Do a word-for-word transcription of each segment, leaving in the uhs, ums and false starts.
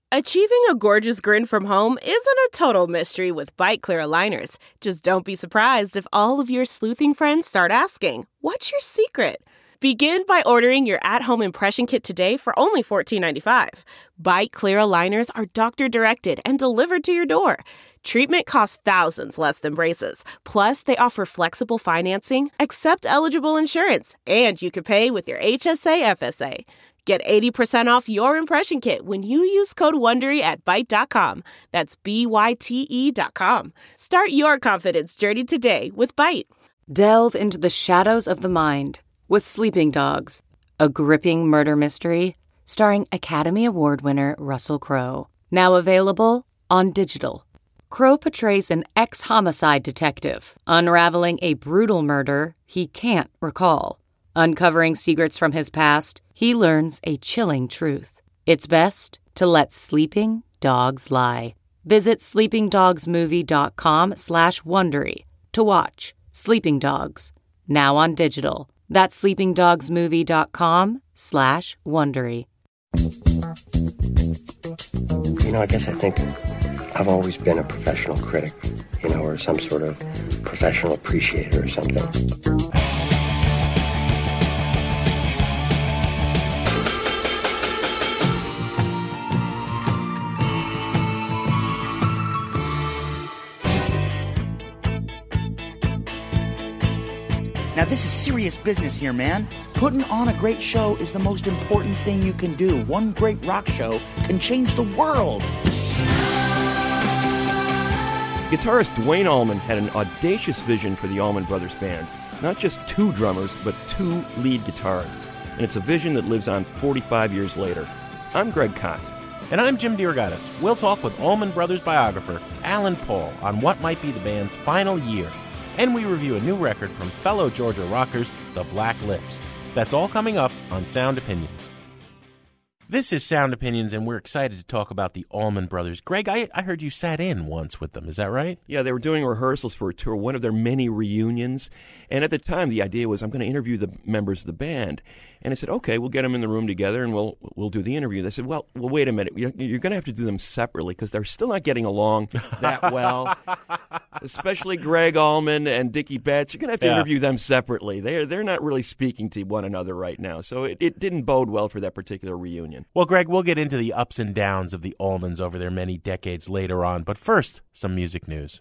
Achieving a gorgeous grin from home isn't a total mystery with Byte Clear aligners. Just don't be surprised if all of your sleuthing friends start asking, "What's your secret?" Begin by ordering your at-home impression kit today for only fourteen ninety-five. Byte Clear aligners are doctor-directed and delivered to your door. Treatment costs thousands less than braces. Plus, they offer flexible financing, accept eligible insurance, and you can pay with your H S A F S A. Get eighty percent off your impression kit when you use code WONDERY at byte dot com. That's B Y T E dot com. Start your confidence journey today with Byte. Delve into the shadows of the mind with Sleeping Dogs, a gripping murder mystery starring Academy Award winner Russell Crowe. Now available on digital. Crowe portrays an ex-homicide detective unraveling a brutal murder he can't recall. Uncovering secrets from his past, he learns a chilling truth. It's best to let sleeping dogs lie. Visit sleepingdogsmovie.com slash Wondery to watch Sleeping Dogs, now on digital. That's sleepingdogsmovie.com slash Wondery. You know, I guess I think I've always been a professional critic, you know, or some sort of professional appreciator or something. Now, this is serious business here, man. Putting on a great show is the most important thing you can do. One great rock show can change the world. Guitarist Duane Allman had an audacious vision for the Allman Brothers Band. Not just two drummers, but two lead guitarists. And it's a vision that lives on forty-five years later. I'm Greg Kot. And I'm Jim DeRogatis. We'll talk with Allman Brothers biographer Alan Paul on what might be the band's final year. And we review a new record from fellow Georgia rockers, the Black Lips. That's all coming up on Sound Opinions. This is Sound Opinions, and we're excited to talk about the Allman Brothers. Greg, I, I heard you sat in once with them. Is that right? Yeah, they were doing rehearsals for a tour, one of their many reunions. And at the time, the idea was, I'm going to interview the members of the band. And I said, okay, we'll get them in the room together, and we'll we'll do the interview. They said, well, well wait a minute. You're, you're going to have to do them separately because they're still not getting along that well. Especially Greg Allman and Dickie Betts. You're going to have to Yeah. interview them separately. They're, they're not really speaking to one another right now. So it, it didn't bode well for that particular reunion. Well, Greg, we'll get into the ups and downs of the Allmans over their many decades later on. But first, some music news.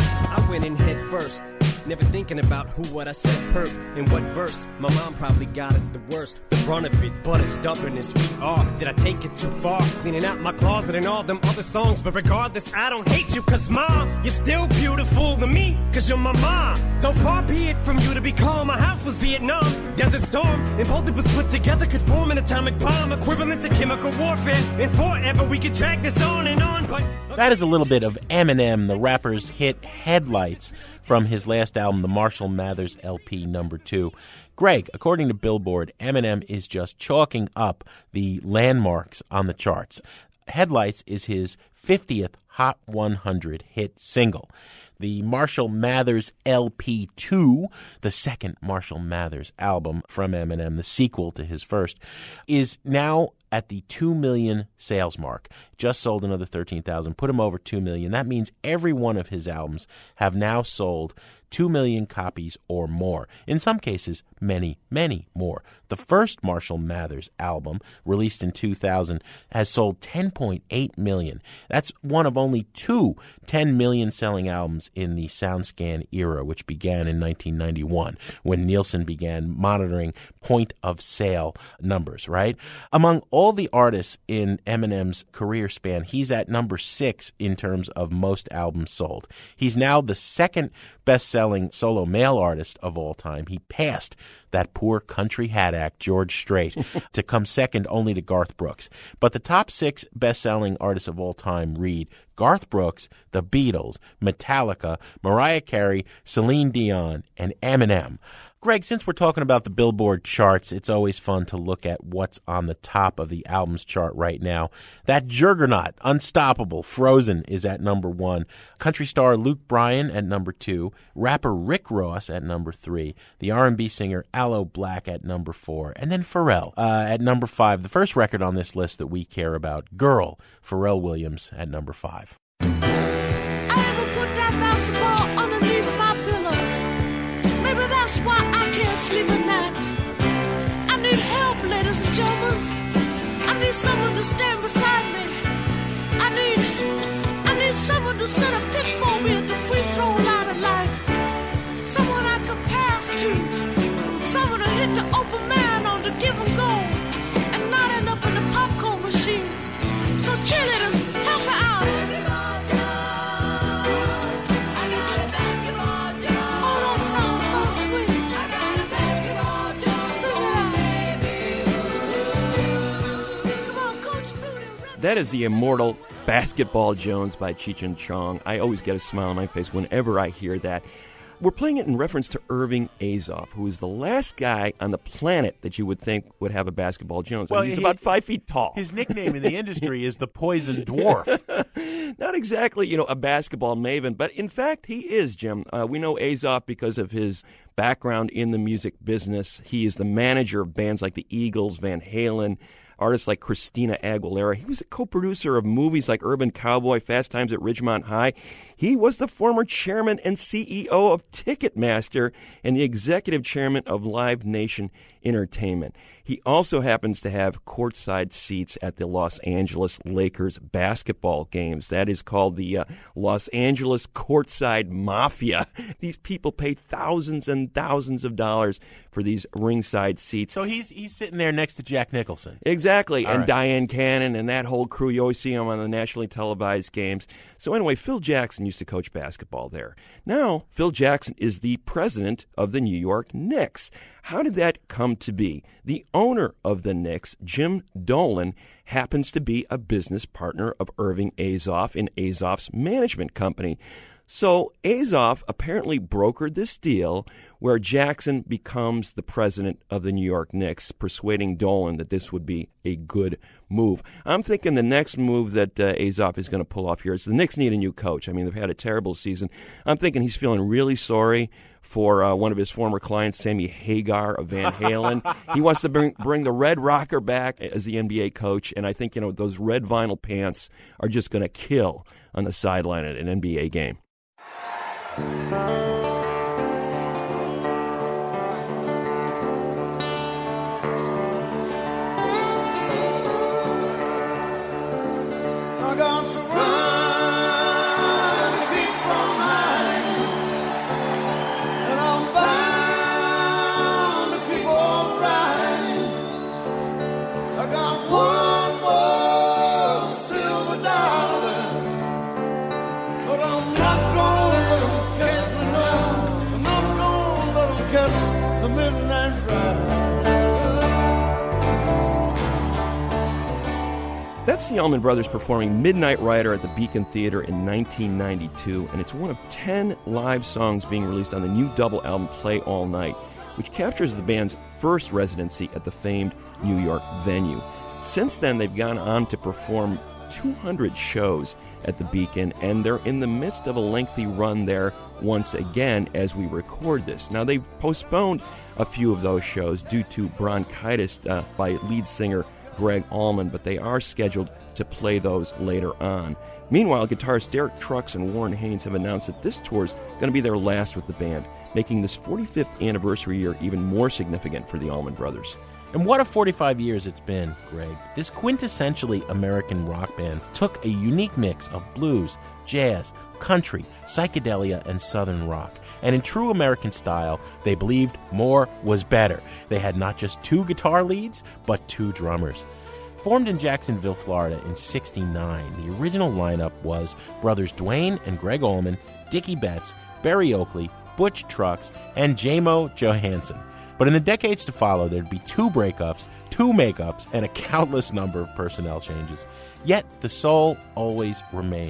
I went in head first, never thinking about who, what I said hurt, in what verse. My mom probably got it the worst, the brunt of it, but as stubborn as we are. Did I take it too far, cleaning out my closet and all them other songs? But regardless, I don't hate you, cause mom, you're still beautiful to me, cause you're my mom. Though far be it from you to be calm, my house was Vietnam, Desert Storm, and both of us put together could form an atomic bomb, equivalent to chemical warfare, and forever we could drag this on and on, but... That is a little bit of Eminem, the rapper's hit Headlights, from his last album, the Marshall Mathers L P number two. Greg, according to Billboard, Eminem is just chalking up the landmarks on the charts. Headlights is his fiftieth Hot one hundred hit single. The Marshall Mathers L P two, the second Marshall Mathers album from Eminem, the sequel to his first, is now at the two million sales mark. Just sold another thirteen thousand, put him over two million. That means every one of his albums have now sold two million copies or more. In some cases, many, many more. The first Marshall Mathers album, released in two thousand, has sold ten point eight million. That's one of only two ten million selling albums in the SoundScan era, which began in nineteen ninety-one, when Nielsen began monitoring point-of-sale numbers, right? Among all the artists in Eminem's career span, he's at number six in terms of most albums sold. He's now the second best-selling solo male artist of all time. He passed that poor country hat act, George Strait, to come second only to Garth Brooks. But the top six best-selling artists of all time read Garth Brooks, The Beatles, Metallica, Mariah Carey, Celine Dion, and Eminem. Greg, since we're talking about the Billboard charts, it's always fun to look at what's on the top of the albums chart right now. That juggernaut, Unstoppable, Frozen, is at number one. Country star Luke Bryan at number two. Rapper Rick Ross at number three. The R and B singer Aloe Black at number four. And then Pharrell uh, at number five. The first record on this list that we care about, Girl, Pharrell Williams at number five. I ever put that basketball underneath my pillow. Maybe that's why I can't sleep at night. I need help, ladies and gentlemen. I need someone to stand beside me. I need, I need someone to set a pick for me at the free throw line of life. Someone I could pass to. Someone to hit the open man on the give and go, and not end up in the popcorn machine. So cheerleaders, help me out. That is the immortal Basketball Jones by Cheech and Chong. I always get a smile on my face whenever I hear that. We're playing it in reference to Irving Azoff, who is the last guy on the planet that you would think would have a Basketball Jones. Well, I mean, he's he, about five feet tall. His nickname in the industry is the Poison Dwarf. Not exactly, you know, a basketball maven, but in fact, he is, Jim. Uh, we know Azoff because of his background in the music business. He is the manager of bands like the Eagles, Van Halen, artists like Christina Aguilera. He was a co-producer of movies like Urban Cowboy, Fast Times at Ridgemont High. He was the former chairman and C E O of Ticketmaster and the executive chairman of Live Nation Entertainment. He also happens to have courtside seats at the Los Angeles Lakers basketball games. That is called the uh, Los Angeles Courtside Mafia. These people pay thousands and thousands of dollars for these ringside seats. So he's he's sitting there next to Jack Nicholson. Exactly, All and right. Diane Cannon and that whole crew. You always see them on the nationally televised games. So anyway, Phil Jackson used to coach basketball there. Now, Phil Jackson is the president of the New York Knicks. How did that come to be? The owner of the Knicks, Jim Dolan, happens to be a business partner of Irving Azoff in Azoff's management company. So Azoff apparently brokered this deal where Jackson becomes the president of the New York Knicks, persuading Dolan that this would be a good move. I'm thinking the next move that uh, Azoff is going to pull off here is the Knicks need a new coach. I mean, they've had a terrible season. I'm thinking he's feeling really sorry for uh, one of his former clients, Sammy Hagar of Van Halen. He wants to bring bring the Red Rocker back as the N B A coach, and I think, you know, those red vinyl pants are just going to kill on the sideline at an N B A game. That's the Allman Brothers performing Midnight Rider at the Beacon Theater in nineteen ninety-two, and it's one of ten live songs being released on the new double album Play All Night, which captures the band's first residency at the famed New York venue. Since then, they've gone on to perform two hundred shows at the Beacon, and they're in the midst of a lengthy run there once again as we record this. Now, they've postponed a few of those shows due to bronchitis uh, by lead singer Greg Allman, but they are scheduled to play those later on. Meanwhile, guitarist Derek Trucks and Warren Haynes have announced that this tour is going to be their last with the band, making this forty-fifth anniversary year even more significant for the Allman Brothers. And what a forty-five years it's been, Greg. This quintessentially American rock band took a unique mix of blues, jazz, country, psychedelia, and southern rock. And in true American style, they believed more was better. They had not just two guitar leads, but two drummers. Formed in Jacksonville, Florida in sixty-nine, the original lineup was brothers Dwayne and Greg Allman, Dickie Betts, Berry Oakley, Butch Trucks, and J-Mo Johansson. But in the decades to follow, there'd be two breakups, two makeups, and a countless number of personnel changes. Yet the soul always remained.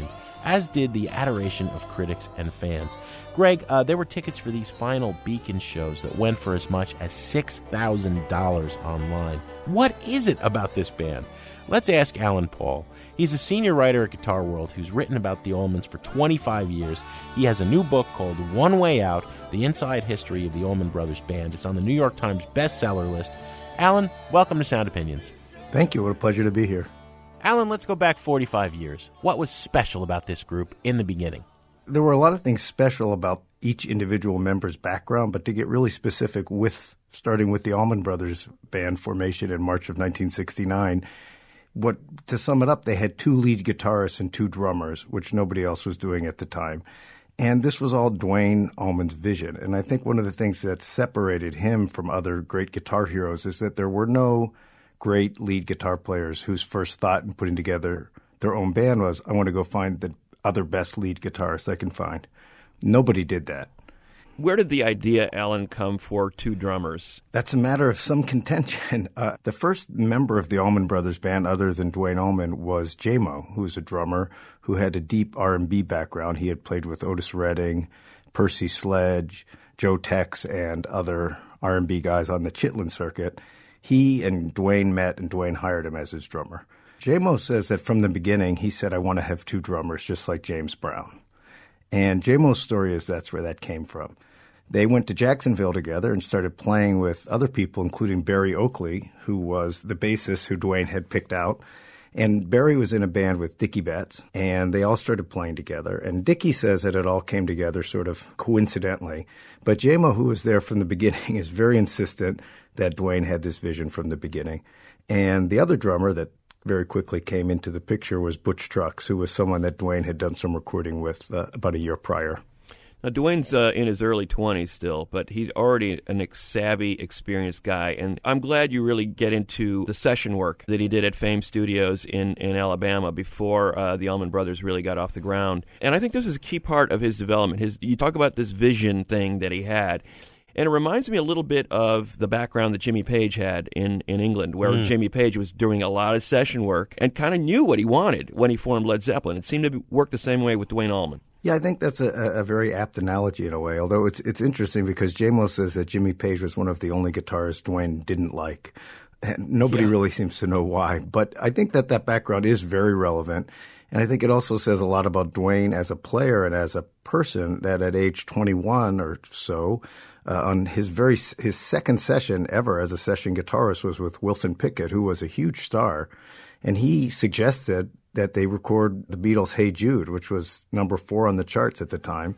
as did the adoration of critics and fans. Greg, uh, there were tickets for these final Beacon shows that went for as much as six thousand dollars online. What is it about this band? Let's ask Alan Paul. He's a senior writer at Guitar World who's written about the Allmans for twenty-five years. He has a new book called One Way Out, The Inside History of the Allman Brothers Band. It's on the New York Times bestseller list. Alan, welcome to Sound Opinions. Thank you. What a pleasure to be here. Alan, let's go back forty-five years. What was special about this group in the beginning? There were a lot of things special about each individual member's background, but to get really specific, with starting with the Allman Brothers Band formation in March of nineteen sixty-nine, what to sum it up, they had two lead guitarists and two drummers, which nobody else was doing at the time. And this was all Duane Allman's vision. And I think one of the things that separated him from other great guitar heroes is that there were no great lead guitar players whose first thought in putting together their own band was, I want to go find the other best lead guitarist I can find. Nobody did that. Where did the idea, Alan, come for two drummers? That's a matter of some contention. Uh, the first member of the Allman Brothers Band, other than Duane Allman, was J-Mo, who was a drummer who had a deep R and B background. He had played with Otis Redding, Percy Sledge, Joe Tex, and other R and B guys on the Chitlin circuit. He and Duane met, and Duane hired him as his drummer. J-Mo says that from the beginning, he said, I want to have two drummers, just like James Brown. And J-Mo's story is that's where that came from. They went to Jacksonville together and started playing with other people, including Berry Oakley, who was the bassist who Duane had picked out. And Berry was in a band with Dickie Betts, and they all started playing together. And Dickie says that it all came together sort of coincidentally. But J-Mo, who was there from the beginning, is very insistent that Duane had this vision from the beginning. And the other drummer that very quickly came into the picture was Butch Trucks, who was someone that Duane had done some recording with uh, about a year prior. Now, Duane's uh, in his early twenties still, but he's already an ex- savvy, experienced guy. And I'm glad you really get into the session work that he did at Fame Studios in, in Alabama before uh, the Allman Brothers really got off the ground. And I think this is a key part of his development. His, you talk about this vision thing that he had. And it reminds me a little bit of the background that Jimmy Page had in, in England, where mm. Jimmy Page was doing a lot of session work and kind of knew what he wanted when he formed Led Zeppelin. It seemed to work the same way with Duane Allman. Yeah, I think that's a, a very apt analogy in a way, although it's it's interesting because J-Mo says that Jimmy Page was one of the only guitarists Duane didn't like. And nobody yeah. really seems to know why. But I think that that background is very relevant. And I think it also says a lot about Duane as a player and as a person that at age twenty-one or so, uh, on his very his second session ever as a session guitarist was with Wilson Pickett, who was a huge star. And he suggested that they record the Beatles' Hey Jude, which was number four on the charts at the time.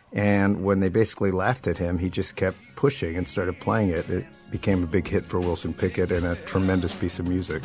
And when they basically laughed at him, he just kept pushing and started playing it. It became a big hit for Wilson Pickett and a tremendous piece of music.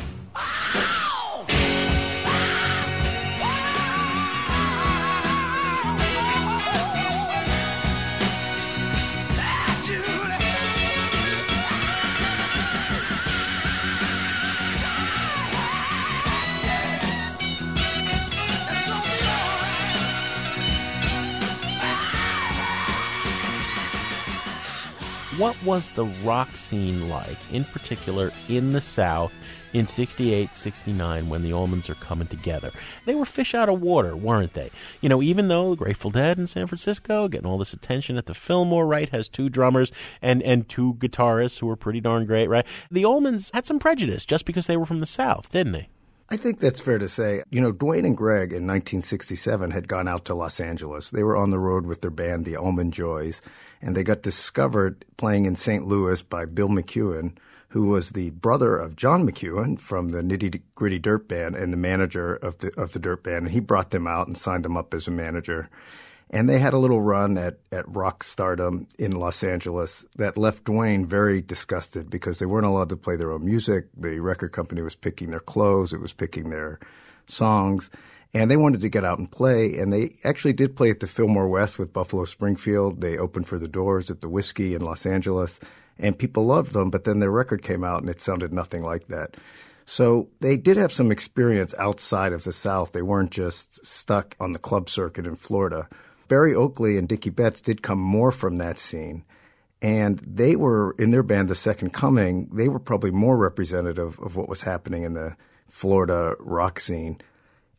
What was the rock scene like, in particular in the South, in sixty-eight, sixty-nine, when the Allmans are coming together? They were fish out of water, weren't they? You know, even though Grateful Dead in San Francisco, getting all this attention at the Fillmore, right, has two drummers and, and two guitarists who were pretty darn great, right? The Allmans had some prejudice just because they were from the South, didn't they? I think that's fair to say. You know, Duane and Greg in nineteen sixty-seven had gone out to Los Angeles. They were on the road with their band, the Allman Joys, and they got discovered playing in Saint Louis by Bill McEwen, who was the brother of John McEwen from the Nitty Gritty Dirt Band and the manager of the of the Dirt Band. And he brought them out and signed them up as a manager. And they had a little run at, at rock stardom in Los Angeles that left Duane very disgusted because they weren't allowed to play their own music. The record company was picking their clothes. It was picking their songs. And they wanted to get out and play. And they actually did play at the Fillmore West with Buffalo Springfield. They opened for the Doors at the Whiskey in Los Angeles. And people loved them. But then their record came out and it sounded nothing like that. So they did have some experience outside of the South. They weren't just stuck on the club circuit in Florida. Berry Oakley and Dickie Betts did come more from that scene. And they were, in their band, The Second Coming, they were probably more representative of what was happening in the Florida rock scene.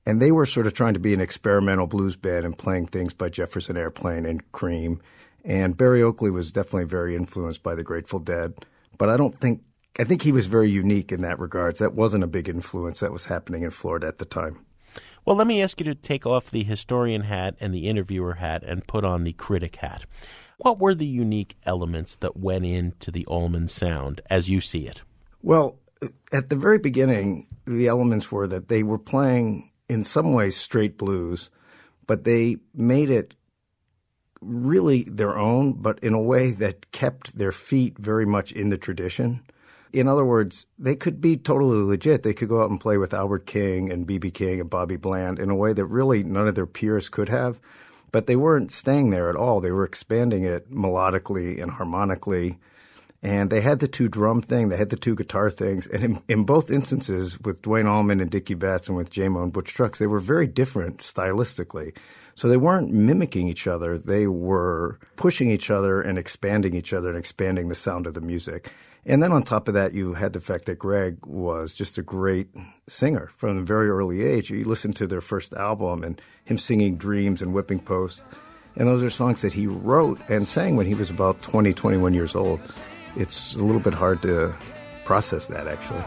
And they were sort of trying to be an experimental blues band and playing things by Jefferson Airplane and Cream. And Barry Oakley was definitely very influenced by the Grateful Dead. But I don't think – I think he was very unique in that regards. That wasn't a big influence that was happening in Florida at the time. Well, let me ask you to take off the historian hat and the interviewer hat and put on the critic hat. What were the unique elements that went into the Allman Sound as you see it? Well, at the very beginning, the elements were that they were playing in some ways straight blues, but they made it really their own, but in a way that kept their feet very much in the tradition. In other words, they could be totally legit. They could go out and play with Albert King and B B King and Bobby Bland in a way that really none of their peers could have. But they weren't staying there at all. They were expanding it melodically and harmonically. And they had the two drum thing. They had the two guitar things. And in, in both instances, with Duane Allman and Dickie Betts and with J-Mo and Butch Trucks, they were very different stylistically. So they weren't mimicking each other. They were pushing each other and expanding each other and expanding the sound of the music. And then on top of that, you had the fact that Greg was just a great singer from a very early age. You listen to their first album and him singing Dreams and Whipping Post. And those are songs that he wrote and sang when he was about twenty, twenty-one years old. It's a little bit hard to process that, actually.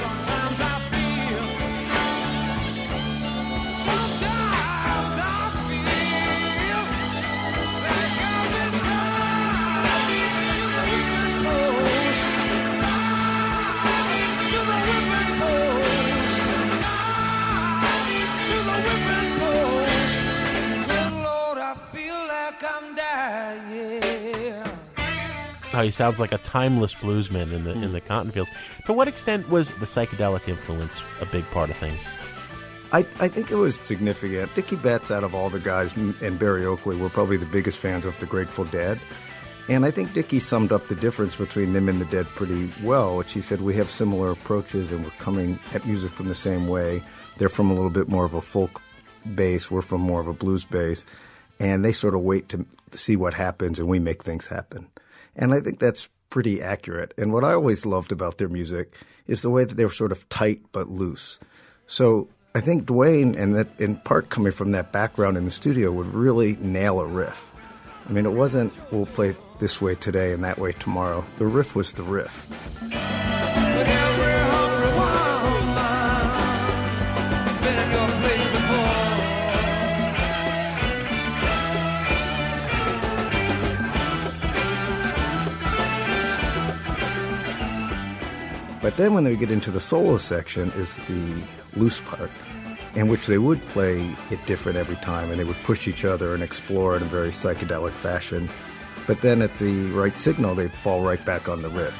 How he sounds like a timeless bluesman in the mm. in the cotton fields. To what extent was the psychedelic influence a big part of things? I, I think it was significant. Dickie Betts, out of all the guys, and Barry Oakley were probably the biggest fans of the Grateful Dead. And I think Dickie summed up the difference between them and the Dead pretty well, which he said, we have similar approaches and we're coming at music from the same way. They're from a little bit more of a folk base. We're from more of a blues base. And they sort of wait to see what happens and we make things happen. And I think that's pretty accurate. And what I always loved about their music is the way that they were sort of tight but loose. So I think Duane, and that in part coming from that background in the studio, would really nail a riff. I mean, it wasn't, we'll play this way today and that way tomorrow. The riff was the riff. But then when they get into the solo section is the loose part, in which they would play it different every time, and they would push each other and explore in a very psychedelic fashion. But then at the right signal, they'd fall right back on the riff.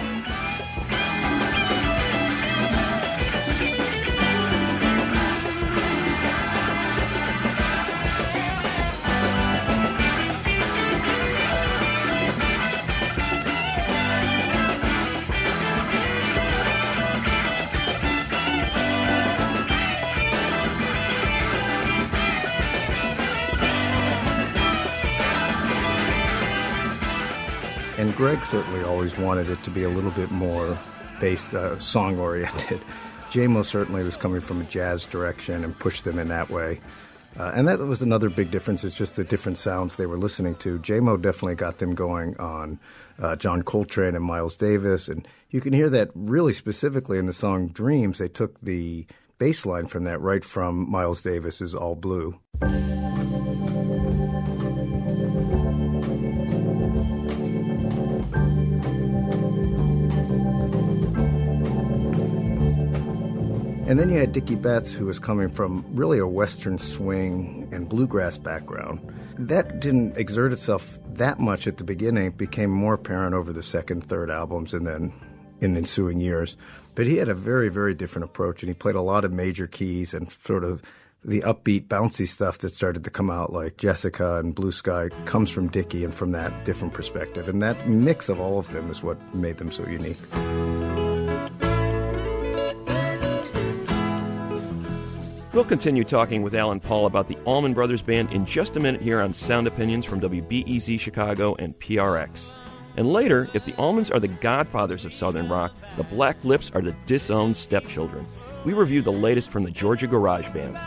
And Greg certainly always wanted it to be a little bit more bass, uh, song-oriented. J-Mo certainly was coming from a jazz direction and pushed them in that way. Uh, and that was another big difference, is just the different sounds they were listening to. J-Mo definitely got them going on uh, John Coltrane and Miles Davis. And you can hear that really specifically in the song Dreams. They took the bass line from that right from Miles Davis's All Blue. And then you had Dickie Betts, who was coming from really a Western swing and bluegrass background. That didn't exert itself that much at the beginning. It became more apparent over the second, third albums and then in ensuing years. But he had a very, very different approach, and he played a lot of major keys and sort of the upbeat, bouncy stuff that started to come out, like Jessica and Blue Sky, comes from Dickie and from that different perspective. And that mix of all of them is what made them so unique. We'll continue talking with Alan Paul about the Allman Brothers Band in just a minute here on Sound Opinions from W B E Z Chicago and P R X. And later, if the Allmans are the godfathers of Southern rock, the Black Lips are the disowned stepchildren. we review the latest from the Georgia Garage Band.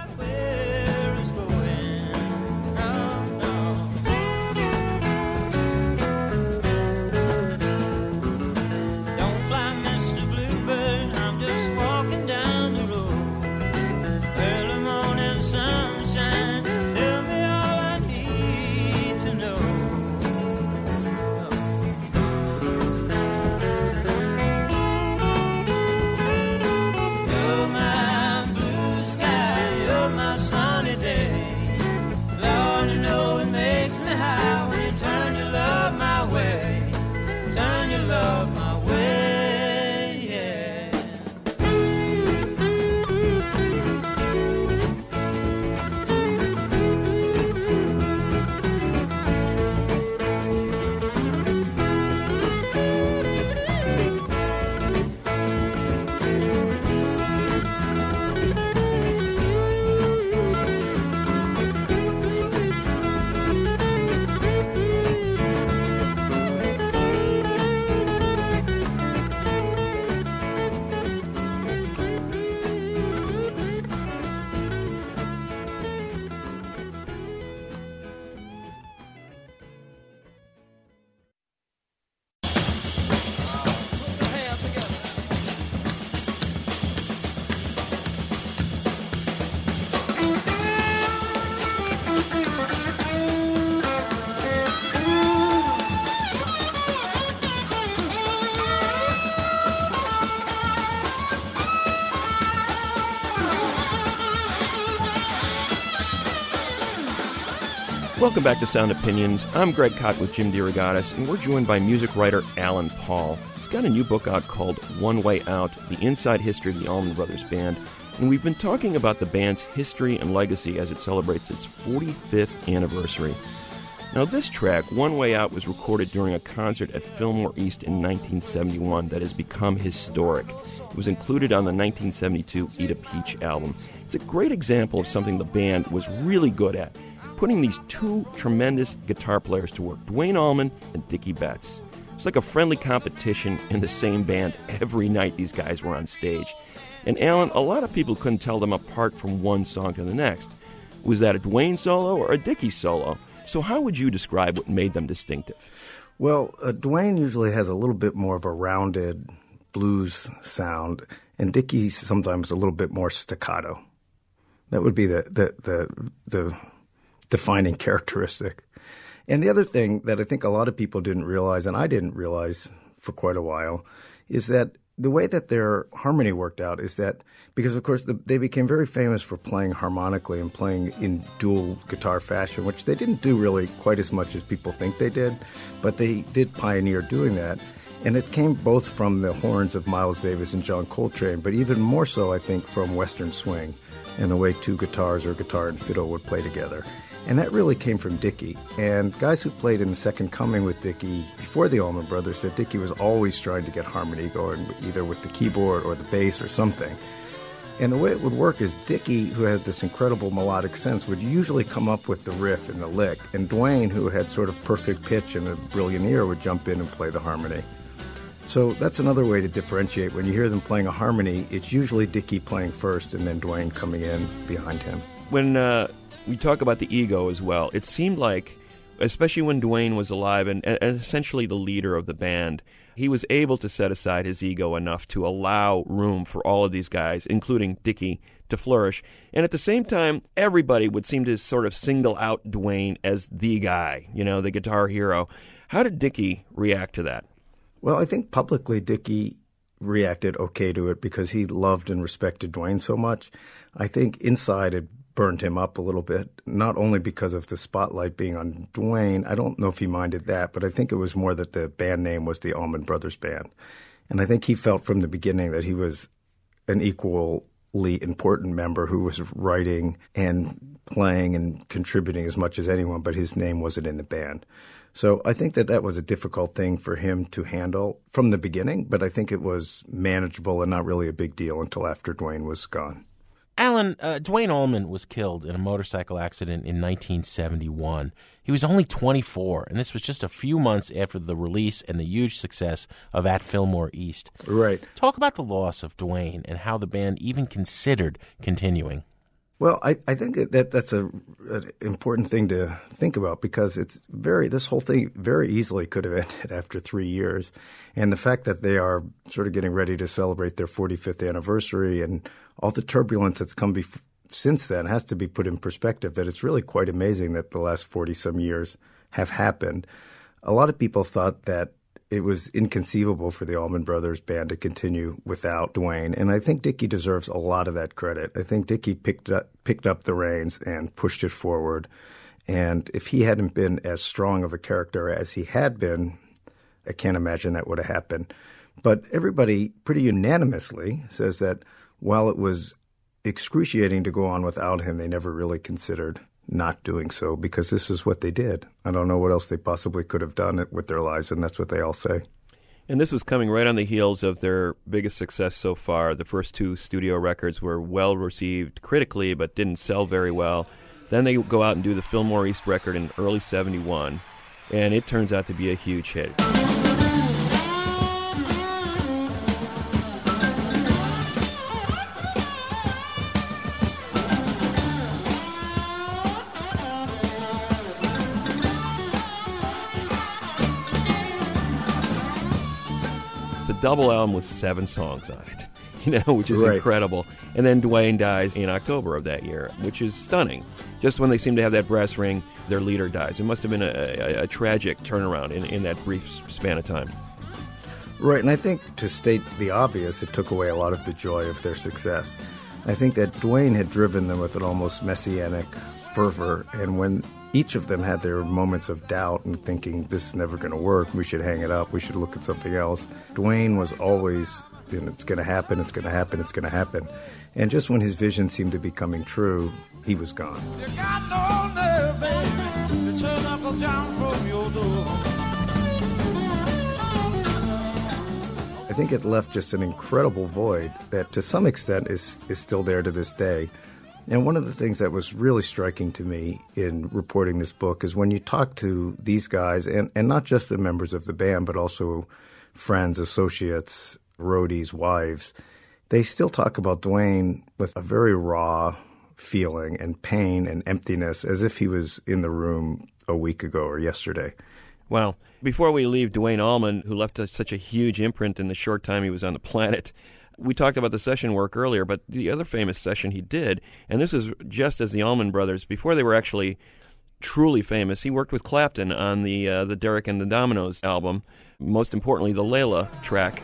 Welcome back to Sound Opinions. I'm Greg Kot with Jim DeRogatis, and we're joined by music writer Alan Paul. He's got a new book out called One Way Out, The Inside History of the Allman Brothers Band, and we've been talking about the band's history and legacy as it celebrates its forty-fifth anniversary. Now, this track, One Way Out, was recorded during a concert at Fillmore East in nineteen seventy-one that has become historic. It was included on the nineteen seventy-two Eat a Peach album. It's a great example of something the band was really good at, putting these two tremendous guitar players to work, Duane Allman and Dickie Betts. It's like a friendly competition in the same band every night these guys were on stage. And Alan, a lot of people couldn't tell them apart from one song to the next. Was that a Duane solo or a Dickie solo? So how would you describe what made them distinctive? Well, uh, Duane usually has a little bit more of a rounded blues sound, and Dickie sometimes a little bit more staccato. That would be the the the, the defining characteristic. And the other thing that I think a lot of people didn't realize, and I didn't realize for quite a while, is that the way that their harmony worked out is that, because of course the, they became very famous for playing harmonically and playing in dual guitar fashion, which they didn't do really quite as much as people think they did, but they did pioneer doing that. And it came both from the horns of Miles Davis and John Coltrane, but even more so, I think, from Western swing and the way two guitars or guitar and fiddle would play together. And that really came from Dickie. And guys who played in the Second Coming with Dickie before the Allman Brothers said Dickie was always trying to get harmony going, either with the keyboard or the bass or something. And the way it would work is Dickie, who had this incredible melodic sense, would usually come up with the riff and the lick. And Duane, who had sort of perfect pitch and a brilliant ear, would jump in and play the harmony. So that's another way to differentiate. When you hear them playing a harmony, it's usually Dickie playing first and then Duane coming in behind him. When uh, we talk about the ego as well, it seemed like, especially when Duane was alive and, and essentially the leader of the band, he was able to set aside his ego enough to allow room for all of these guys, including Dickie, to flourish. And at the same time, everybody would seem to sort of single out Duane as the guy, you know, the guitar hero. How did Dickie react to that? Well, I think publicly Dickie reacted okay to it because he loved and respected Duane so much. I think inside it burned him up a little bit, not only because of the spotlight being on Duane. I don't know if he minded that, but I think it was more that the band name was the Allman Brothers Band. And I think he felt from the beginning that he was an equally important member who was writing and playing and contributing as much as anyone, but his name wasn't in the band. So I think that that was a difficult thing for him to handle from the beginning, but I think it was manageable and not really a big deal until after Duane was gone. Alan, uh, Duane Allman was killed in a motorcycle accident in nineteen seventy-one. He was only twenty-four, and this was just a few months after the release and the huge success of At Fillmore East. Right. Talk about the loss of Duane and how the band even considered continuing. Well, I, I think that that's a, an important thing to think about because it's very this whole thing very easily could have ended after three years. And the fact that they are sort of getting ready to celebrate their forty-fifth anniversary and all the turbulence that's come bef- since then has to be put in perspective, that it's really quite amazing that the last forty-some years have happened. A lot of people thought that it was inconceivable for the Allman Brothers Band to continue without Duane, and I think Dickie deserves a lot of that credit. I think Dickie picked up, picked up the reins and pushed it forward, and if he hadn't been as strong of a character as he had been, I can't imagine that would have happened. But everybody pretty unanimously says that while it was excruciating to go on without him, they never really considered not doing so because this is what they did. I don't know what else they possibly could have done with their lives, and that's what they all say. And this was coming right on the heels of their biggest success so far. The first two studio records were well received critically but didn't sell very well. Then they go out and do the Fillmore East record in early seventy-one, and it turns out to be a huge hit. Double album with seven songs on it, you know, which is right. incredible. And then Duane dies in October of that year, which is stunning. Just when they seem to have that brass ring, their leader dies. It must have been a, a, a tragic turnaround in, in that brief span of time. Right, and I think to state the obvious, it took away a lot of the joy of their success. I think that Duane had driven them with an almost messianic fervor, and when each of them had their moments of doubt and thinking, this is never going to work, we should hang it up, we should look at something else, Duane was always, you know, it's going to happen, it's going to happen, it's going to happen. And just when his vision seemed to be coming true, he was gone. You got no nerve, baby, to turn knuckle down from your door. I think it left just an incredible void that to some extent is, is still there to this day. And one of the things that was really striking to me in reporting this book is when you talk to these guys, and, and not just the members of the band, but also friends, associates, roadies, wives, they still talk about Duane with a very raw feeling and pain and emptiness, as if he was in the room a week ago or yesterday. Wow. Before we leave Duane Allman, who left us such a huge imprint in the short time he was on the planet, we talked about the session work earlier, but the other famous session he did, and this is just as the Allman Brothers, before they were actually truly famous, he worked with Clapton on the uh, the Derek and the Dominoes album, most importantly, the Layla track.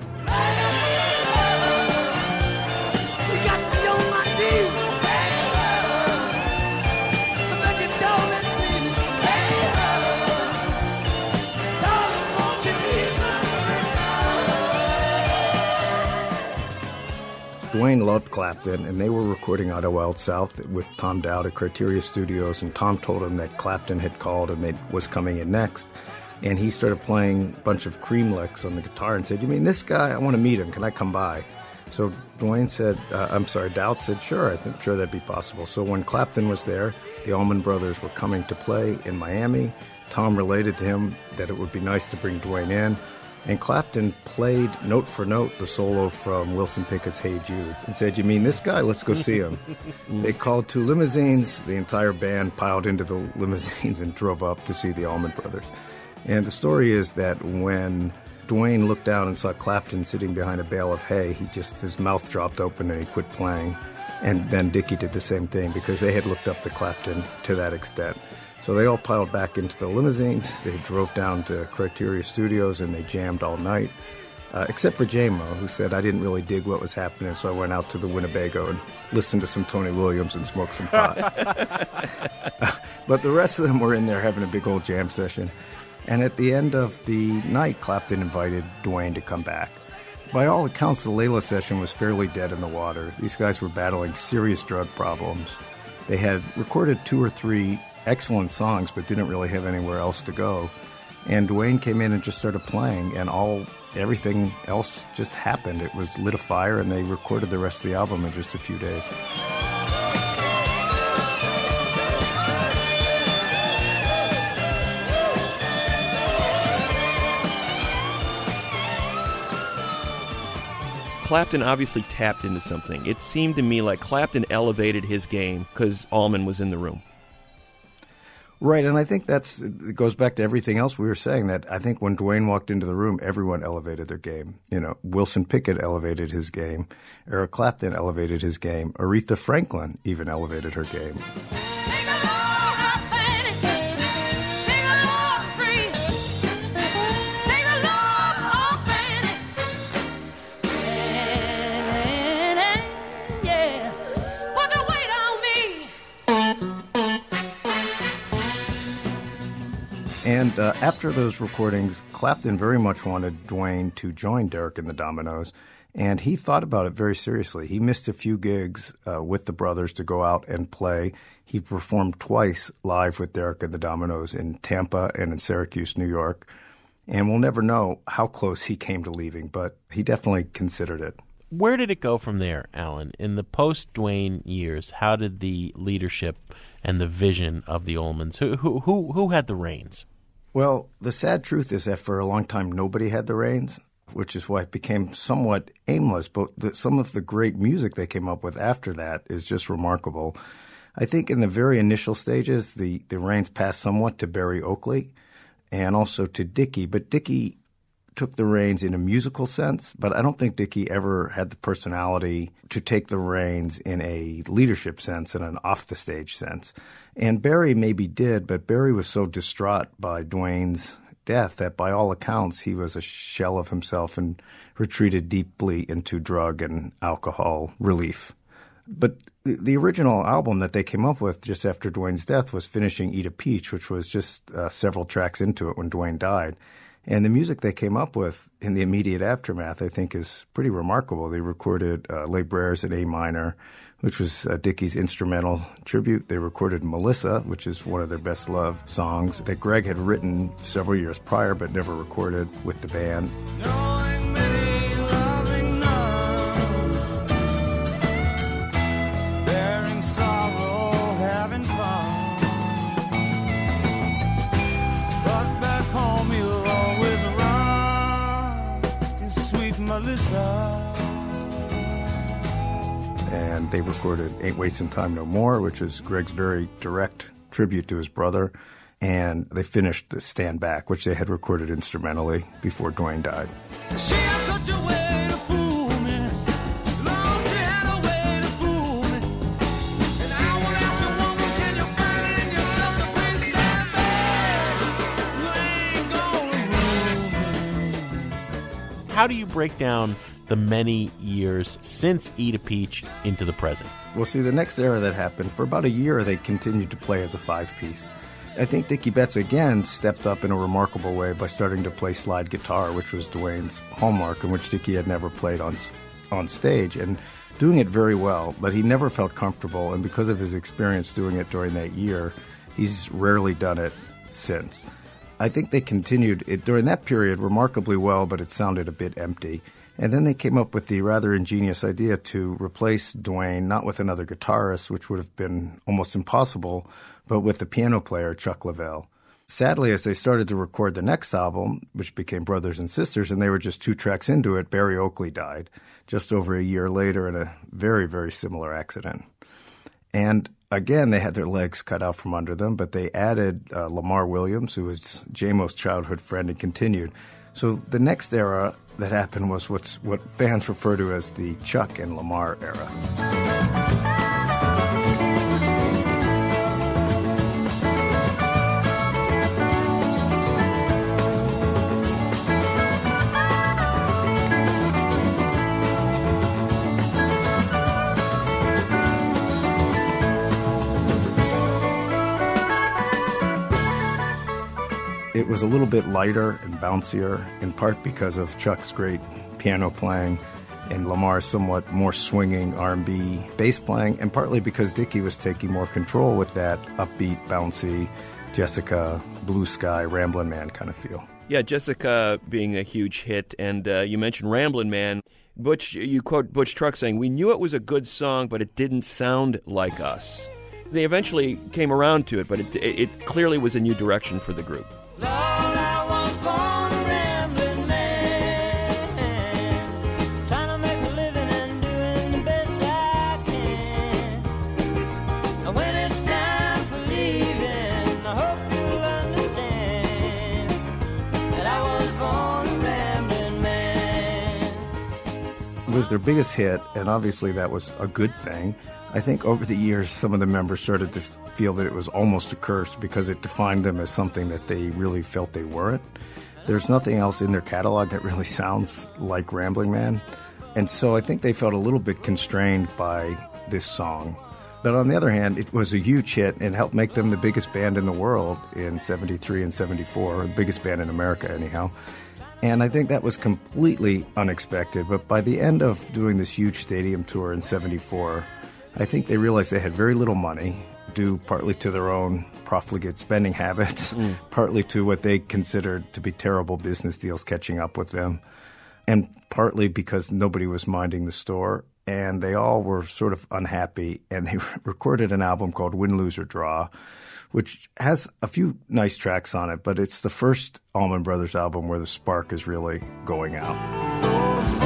Duane loved Clapton, and they were recording Out of Wild South with Tom Dowd at Criteria Studios, and Tom told him that Clapton had called and they was coming in next. And he started playing a bunch of cream licks on the guitar and said, you mean this guy? I want to meet him. Can I come by? So Duane said, uh, I'm sorry, Dowd said, sure, I'm sure that'd be possible. So when Clapton was there, the Allman Brothers were coming to play in Miami. Tom related to him that it would be nice to bring Duane in. And Clapton played note for note the solo from Wilson Pickett's Hey Jude and said, you mean this guy? Let's go see him. They called two limousines. The entire band piled into the limousines and drove up to see the Allman Brothers. And the story is that when Duane looked down and saw Clapton sitting behind a bale of hay, he just, his mouth dropped open and he quit playing. And then Dickie did the same thing because they had looked up to Clapton to that extent. So they all piled back into the limousines. They drove down to Criteria Studios and they jammed all night, uh, except for J-Mo, who said, I didn't really dig what was happening, so I went out to the Winnebago and listened to some Tony Williams and smoked some pot. uh, but the rest of them were in there having a big old jam session. And at the end of the night, Clapton invited Duane to come back. By all accounts, the Layla session was fairly dead in the water. These guys were battling serious drug problems. They had recorded two or three excellent songs, but didn't really have anywhere else to go. And Duane came in and just started playing, and all everything else just happened. It was lit a fire, and they recorded the rest of the album in just a few days. Clapton obviously tapped into something. It seemed to me like Clapton elevated his game because Allman was in the room. Right, and I think that's it goes back to everything else we were saying, that I think when Duane walked into the room, everyone elevated their game. You know, Wilson Pickett elevated his game. Eric Clapton elevated his game. Aretha Franklin even elevated her game. And uh, after those recordings, Clapton very much wanted Duane to join Derek and the Dominoes, and he thought about it very seriously. He missed a few gigs uh, with the brothers to go out and play. He performed twice live with Derek and the Dominoes in Tampa and in Syracuse, New York. And we'll never know how close he came to leaving, but he definitely considered it. Where did it go from there, Alan? In the post-Duane years, how did the leadership and the vision of the Allmans, who who who, who had the reins? Well, the sad truth is that for a long time nobody had the reins, which is why it became somewhat aimless. But the, some of the great music they came up with after that is just remarkable. I think in the very initial stages, the, the reins passed somewhat to Berry Oakley and also to Dickie. But Dickie took the reins in a musical sense, but I don't think Dickie ever had the personality to take the reins in a leadership sense and an off-the-stage sense. And Berry maybe did, but Berry was so distraught by Duane's death that by all accounts he was a shell of himself and retreated deeply into drug and alcohol relief. But the, the original album that they came up with just after Duane's death was Finishing Eat a Peach, which was just uh, several tracks into it when Duane died. And the music they came up with in the immediate aftermath, I think, is pretty remarkable. They recorded uh, Les Brers in A minor, which was uh, Dickie's instrumental tribute. They recorded Melissa, which is one of their best-loved songs that Greg had written several years prior but never recorded with the band. Knowing many, loving none, bearing sorrow, having fun. But back home you'll always run to sweet Melissa. And they recorded Ain't Wasting Time No More, which is Greg's very direct tribute to his brother. And they finished the Stand Back, which they had recorded instrumentally before Duane died. She had such a way to fool me. Lord, she had a way to fool me. And I will ask a woman, can you find it in yourself to please stand back? You ain't gonna rule me. How do you break down the many years since Eat a Peach into the present? Well, see, the next era that happened, for about a year they continued to play as a five-piece. I think Dickie Betts again stepped up in a remarkable way by starting to play slide guitar, which was Duane's hallmark and which Dickie had never played on on stage, and doing it very well, but he never felt comfortable, and because of his experience doing it during that year, he's rarely done it since. I think they continued it during that period remarkably well, but it sounded a bit empty. And then they came up with the rather ingenious idea to replace Duane, not with another guitarist, which would have been almost impossible, but with the piano player, Chuck Leavell. Sadly, as they started to record the next album, which became Brothers and Sisters, and they were just two tracks into it, Berry Oakley died just over a year later in a very, very similar accident. And again, they had their legs cut out from under them, but they added uh, Lamar Williams, who was J Mo's childhood friend, and continued. So the next era that happened was what's what fans refer to as the Chuck and Lamar era. It was a little bit lighter and bouncier, in part because of Chuck's great piano playing and Lamar's somewhat more swinging R and B bass playing, and partly because Dickie was taking more control with that upbeat, bouncy, Jessica, Blue Sky, Ramblin' Man kind of feel. Yeah, Jessica being a huge hit, and uh, you mentioned Ramblin' Man. Butch, you quote Butch Trucks saying, "We knew it was a good song, but it didn't sound like us." They eventually came around to it, but it, it, it clearly was a new direction for the group. Lord, I was born a rambling man, trying to make a was their biggest hit, and obviously that was a good thing. I think over the years, some of the members started to feel that it was almost a curse because it defined them as something that they really felt they weren't. There's nothing else in their catalog that really sounds like Rambling Man. And so I think they felt a little bit constrained by this song. But on the other hand, it was a huge hit and helped make them the biggest band in the world in seventy-three and seventy-four, or the biggest band in America anyhow. And I think that was completely unexpected. But by the end of doing this huge stadium tour in seventy-four, I think they realized they had very little money, due partly to their own profligate spending habits, mm. partly to what they considered to be terrible business deals catching up with them, and partly because nobody was minding the store. And they all were sort of unhappy, and they recorded an album called Win, Lose, or Draw, which has a few nice tracks on it, but it's the first Allman Brothers album where the spark is really going out.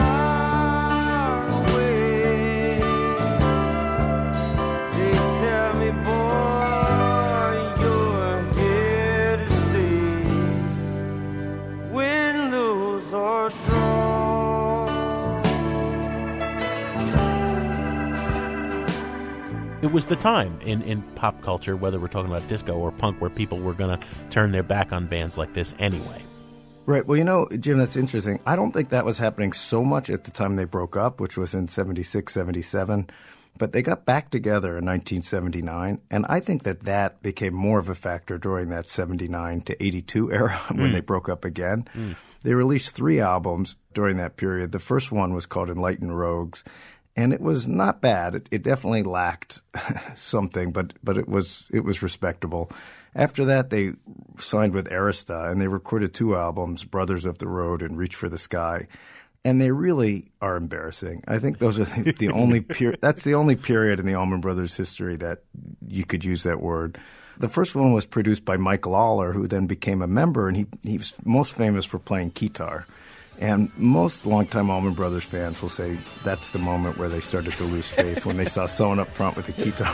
It was the time in, in pop culture, whether we're talking about disco or punk, where people were going to turn their back on bands like this anyway. Right. Well, you know, Jim, that's interesting. I don't think that was happening so much at the time they broke up, which was in seventy-six, seventy-seven. But they got back together in nineteen seventy-nine, and I think that that became more of a factor during that seventy-nine to eighty-two era when mm. they broke up again. Mm. They released three albums during that period. The first one was called Enlightened Rogues. And it was not bad. It, it definitely lacked something, but but it was it was respectable. After that, they signed with Arista, and they recorded two albums, Brothers of the Road and Reach for the Sky. And they really are embarrassing. I think those are the, the only per- that's the only period in the Allman Brothers history that you could use that word. The first one was produced by Mike Lawler, who then became a member, and he, he was most famous for playing guitar. And most longtime Allman Brothers fans will say that's the moment where they started to lose faith, when they saw someone up front with a guitar.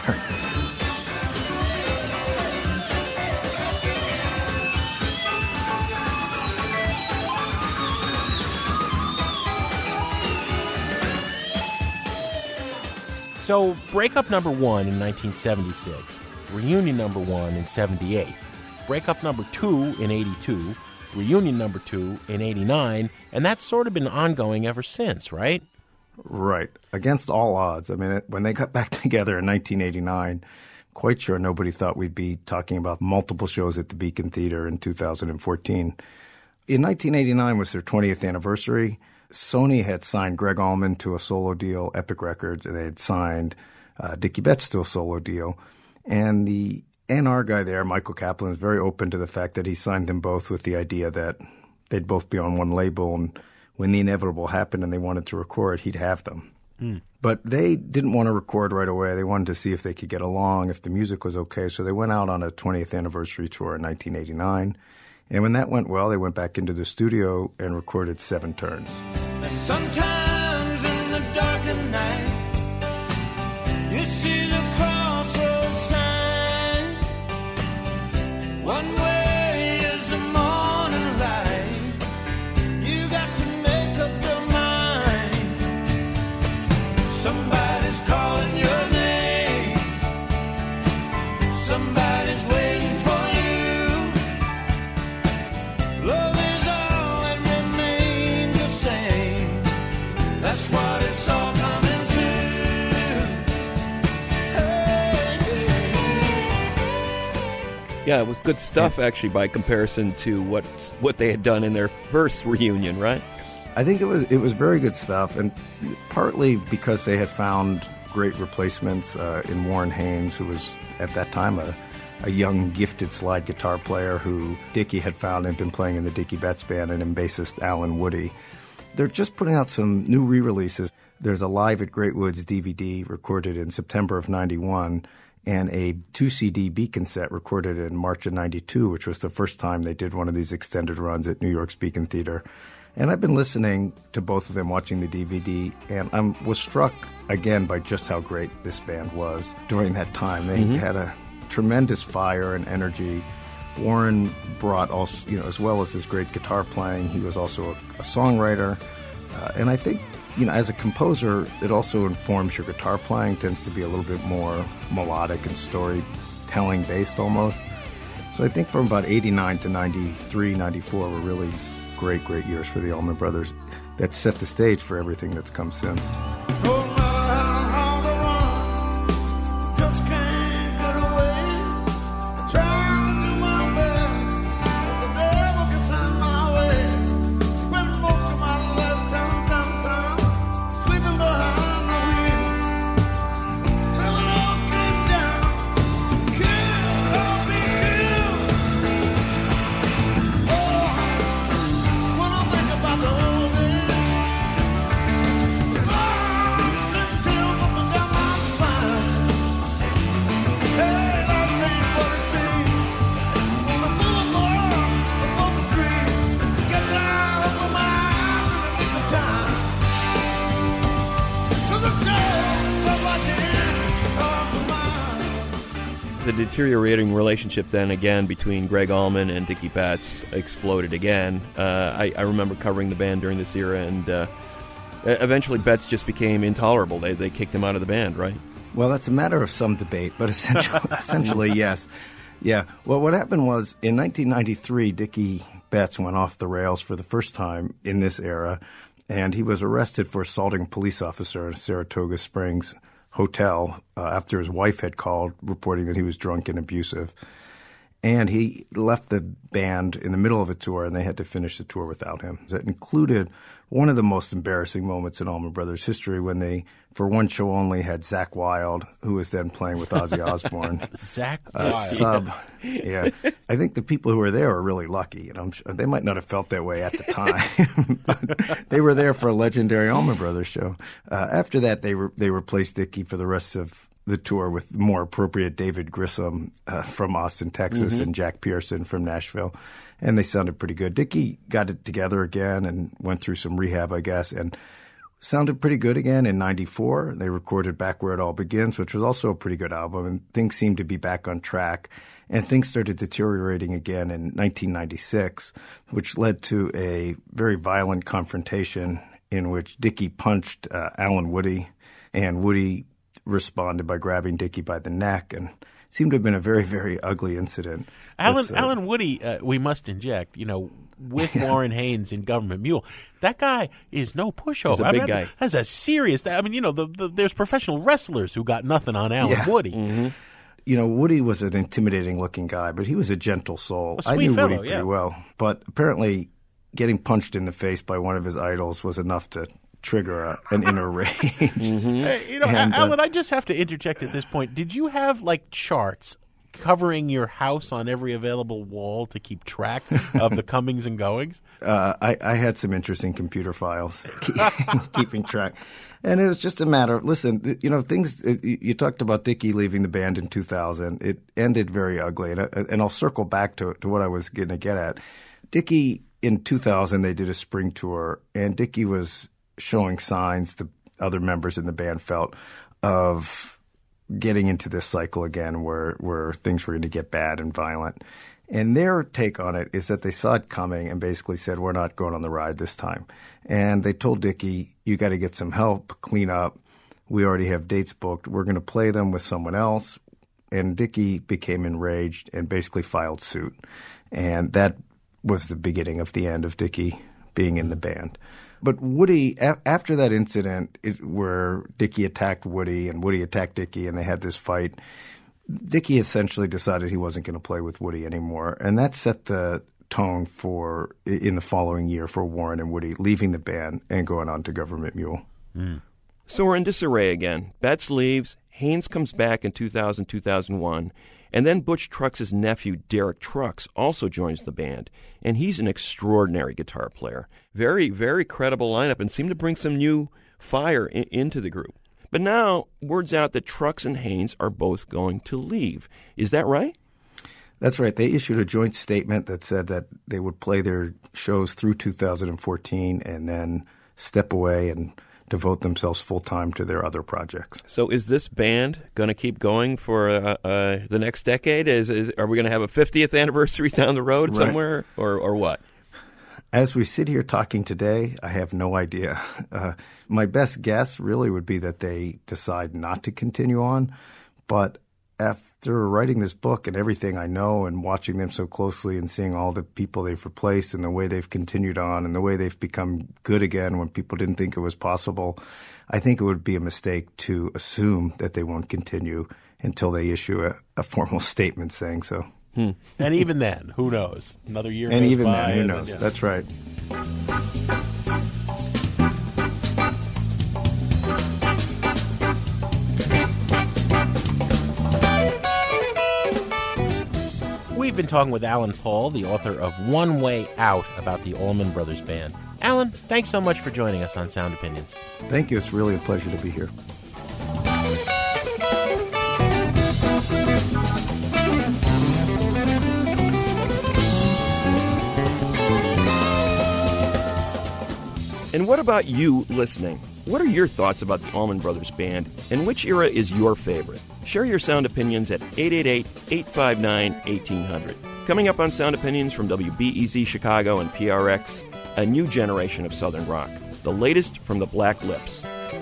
So, breakup number one in nineteen seventy-six, reunion number one in seventy-eight, breakup number two in eighty-two, reunion number two in eighty-nine, and that's sort of been ongoing ever since, right? Right. Against all odds. I mean, it, when they got back together in nineteen eighty-nine, quite sure nobody thought we'd be talking about multiple shows at the Beacon Theater in two thousand fourteen. In nineteen eighty-nine was their twentieth anniversary. Sony had signed Greg Allman to a solo deal, Epic Records, and they had signed uh, Dickie Betts to a solo deal. And the A and R guy there, Michael Kaplan, is very open to the fact that he signed them both with the idea that they'd both be on one label, and when the inevitable happened and they wanted to record, he'd have them. Mm. But they didn't want to record right away. They wanted to see if they could get along, if the music was okay. So they went out on a twentieth anniversary tour in nineteen eighty-nine. And when that went well, they went back into the studio and recorded Seven Turns. Sometimes in the dark of night, you see the crossroads sign. One way is the morning light. You got to make up your mind. Somebody's calling your name. Somebody's waiting for you. Love is all that remains the same. That's what it's all coming to. Hey, hey. Yeah, it was good stuff, actually, by comparison to what what they had done in their first reunion, right? I think it was it was very good stuff, and partly because they had found great replacements uh, in Warren Haynes, who was at that time a, a young, gifted slide guitar player who Dickie had found and been playing in the Dickie Betts Band, and in bassist Alan Woody. They're just putting out some new re-releases. There's a Live at Great Woods D V D recorded in September of ninety-one, and a two C D Beacon set recorded in March of ninety-two, which was the first time they did one of these extended runs at New York's Beacon Theater. And I've been listening to both of them, watching the D V D, and I was struck again by just how great this band was during that time. They mm-hmm. had a tremendous fire and energy. Warren brought also, you know, as well as his great guitar playing, he was also a, a songwriter. Uh, and I think you know, as a composer, it also informs your guitar playing, tends to be a little bit more melodic and storytelling based almost. So I think from about eighty-nine to ninety-three, ninety-four were really great, great years for the Allman Brothers that set the stage for everything that's come since. The deteriorating relationship then again between Gregg Allman and Dickie Betts exploded again. Uh, I, I remember covering the band during this era, and uh, eventually Betts just became intolerable. They they kicked him out of the band, right? Well, that's a matter of some debate, but essentially, essentially yes. Yeah. Well, what happened was in nineteen ninety-three, Dickie Betts went off the rails for the first time in this era, and he was arrested for assaulting a police officer in Saratoga Springs hotel uh, after his wife had called reporting that he was drunk and abusive. And he left the band in the middle of a tour, and they had to finish the tour without him. That included one of the most embarrassing moments in Allman Brothers history when they, for one show only, had Zakk Wylde, who was then playing with Ozzy Osbourne. Zakk uh, Wylde. Sub. Yeah. I think the people who were there were really lucky, and I'm sure they might not have felt that way at the time. But they were there for a legendary Allman Brothers show. Uh, after that, they re- they replaced Dickie for the rest of the tour with more appropriate David Grissom uh, from Austin, Texas, mm-hmm. and Jack Pearson from Nashville. And they sounded pretty good. Dickie got it together again and went through some rehab, I guess, and sounded pretty good again in ninety-four. They recorded Back Where It All Begins, which was also a pretty good album, and things seemed to be back on track. And things started deteriorating again in nineteen ninety-six, which led to a very violent confrontation in which Dickie punched uh, Alan Woody, and Woody responded by grabbing Dickie by the neck, and it seemed to have been a very, very ugly incident. Alan uh, Alan Woody, uh, we must inject, you know, with Warren Haynes in Government Mule. That guy is no pushover. He's a big I mean, guy. That's a serious. I mean, you know, the, the, there's professional wrestlers who got nothing on Alan Yeah. Woody. Mm-hmm. You know, Woody was an intimidating-looking guy, but he was a gentle soul. A sweet I knew fellow, Woody pretty yeah. well, but apparently getting punched in the face by one of his idols was enough to trigger a, an inner rage. Mm-hmm. Hey, you know, And, uh, Alan, I just have to interject at this point. Did you have, like, charts covering your house on every available wall to keep track of the comings and goings? Uh, I, I had some interesting computer files keeping track. And it was just a matter of, listen, you know, things, you talked about Dickie leaving the band in two thousand. It ended very ugly. And, I, and I'll circle back to, to what I was going to get at. Dickie, in two thousand, they did a spring tour, and Dickie was showing signs, the other members in the band felt, of getting into this cycle again where, where things were going to get bad and violent. And their take on it is that they saw it coming and basically said, we're not going on the ride this time. And they told Dickie, you got to get some help, clean up. We already have dates booked. We're going to play them with someone else. And Dickie became enraged and basically filed suit. And that was the beginning of the end of Dickie being in the band. But Woody, a- after that incident it, where Dickie attacked Woody and Woody attacked Dickie and they had this fight, Dickie essentially decided he wasn't going to play with Woody anymore. And that set the tone for, in the following year, for Warren and Woody leaving the band and going on to Government Mule. Mm. So we're in disarray again. Betts leaves, Haynes comes back in two thousand, two thousand one, and then Butch Trucks' nephew, Derek Trucks, also joins the band, and he's an extraordinary guitar player. Very, very credible lineup, and seemed to bring some new fire in- into the group. But now, word's out that Trucks and Haynes are both going to leave. Is that right? That's right. They issued a joint statement that said that they would play their shows through two thousand fourteen and then step away and devote themselves full-time to their other projects. So is this band going to keep going for uh, uh, the next decade? Is, is Are we going to have a fiftieth anniversary down the road Right. somewhere, or, or what? As we sit here talking today, I have no idea. Uh, my best guess really would be that they decide not to continue on. But after writing this book and everything I know and watching them so closely and seeing all the people they've replaced and the way they've continued on and the way they've become good again when people didn't think it was possible, I think it would be a mistake to assume that they won't continue until they issue a, a formal statement saying so. Hmm. And even then, who knows? Another year And goes even by then, who and knows? yeah. That's right. We've been talking with Alan Paul, the author of One Way Out, about the Allman Brothers Band. Alan, thanks so much for joining us on Sound Opinions. Thank you. It's really a pleasure to be here. And what about you listening? What are your thoughts about the Allman Brothers Band, and which era is your favorite? Share your sound opinions at eight eight eight, eight five nine, eighteen hundred. Coming up on Sound Opinions from W B E Z Chicago and P R X, a new generation of Southern rock. The latest from the Black Lips.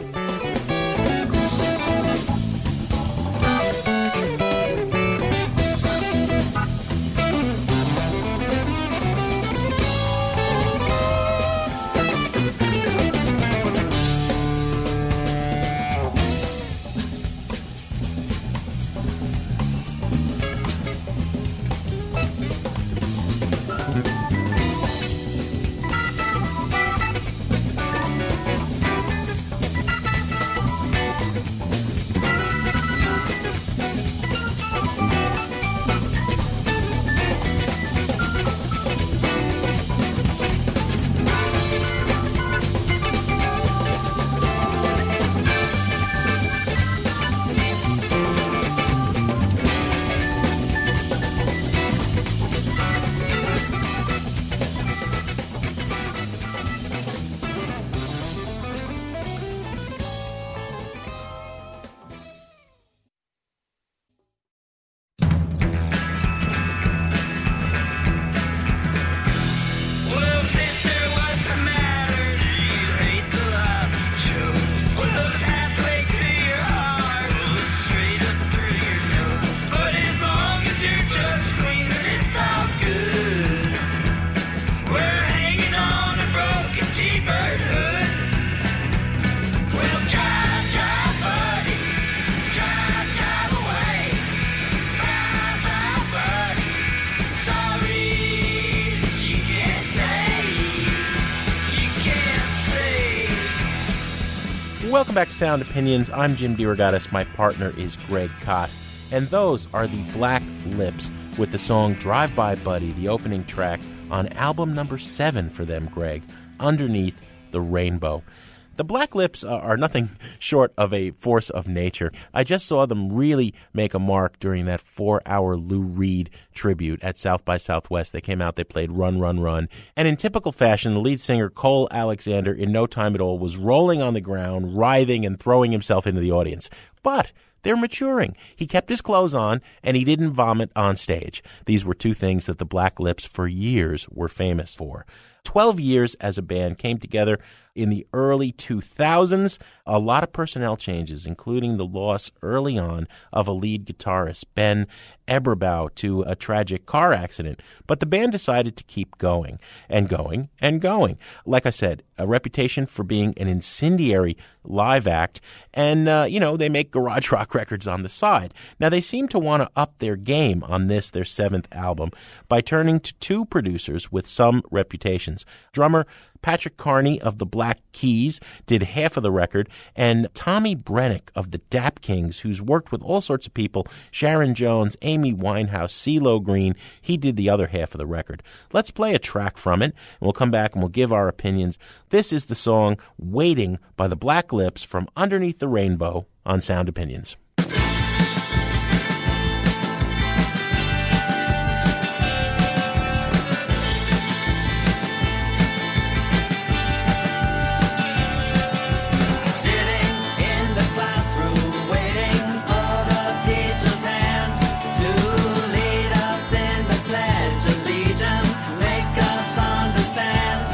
Welcome back to Sound Opinions. I'm Jim DeRogatis. My partner is Greg Kot. And those are the Black Lips with the song Drive By Buddy, the opening track on album number seven for them, Greg, Underneath the Rainbow. The Black Lips are nothing short of a force of nature. I just saw them really make a mark during that four-hour Lou Reed tribute at South by Southwest. They came out, they played Run, Run, Run. And in typical fashion, the lead singer, Cole Alexander, in no time at all, was rolling on the ground, writhing and throwing himself into the audience. But they're maturing. He kept his clothes on, and he didn't vomit on stage. These were two things that the Black Lips for years were famous for. Twelve years as a band, came together in the early two thousands. A lot of personnel changes, including the loss early on of a lead guitarist, Ben Eberbaugh, to a tragic car accident. But the band decided to keep going and going and going. Like I said, a reputation for being an incendiary live act. And, uh, you know, they make garage rock records on the side. Now, they seem to want to up their game on this, their seventh album, by turning to two producers with some reputations. Drummer Patrick Carney of the Black Keys did half of the record, and Tommy Brennick of the Dap Kings, who's worked with all sorts of people, Sharon Jones, Amy Winehouse, CeeLo Green, he did the other half of the record. Let's play a track from it, and we'll come back and we'll give our opinions. This is the song Waiting by the Black Lips from Underneath the Rainbow on Sound Opinions. Lead us in the pledge allegiance, make us understand.